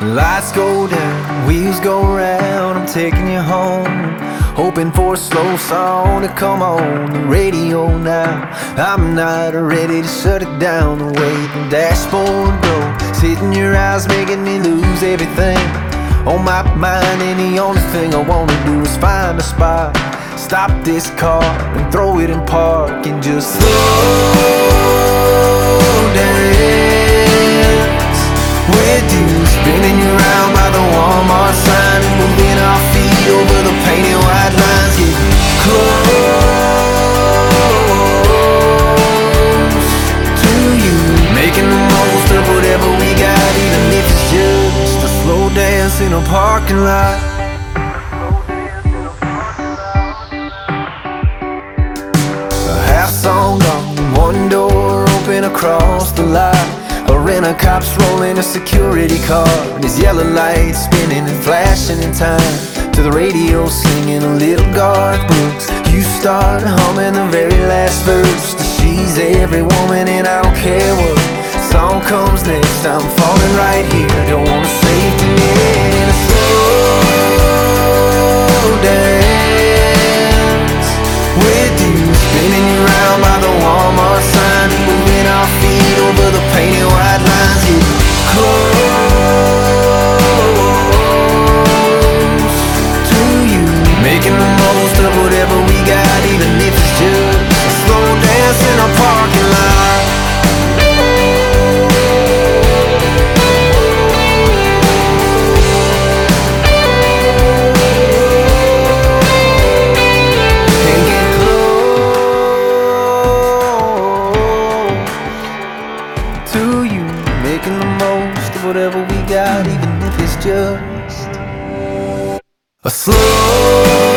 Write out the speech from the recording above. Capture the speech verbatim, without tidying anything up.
Lights go down, wheels go round, I'm taking you home, hoping for a slow song to come on the radio now. I'm not ready to shut it down the way the dashboard goes, hitting your eyes, making me lose everything on my mind. And the only thing I wanna do is find a spot, stop this car and throw it in park and just slow dance with you, spinning you around by the Walmart sign and moving our feet over the painted white lines. Get close to you, making the most of whatever we got, even if it's just a slow dance in a parking lot. A half song gone, one door open across the lot. A rent-a-cop's rolling a security car, and his yellow lights spinning and flashing in time to the radio singing a little Garth Brooks. You start humming the very last verse to She's Every Woman, and I don't care what song comes next, I'm falling right here. I don't wanna save to end a slow dance with you, spinning you around by the Walmart sign and moving our feet over the painted white lines. Get close to you, making the most of whatever we got, even if it's just a slow dance in a parking lot. And get close to you, making the most of whatever we got, even if it's just a slow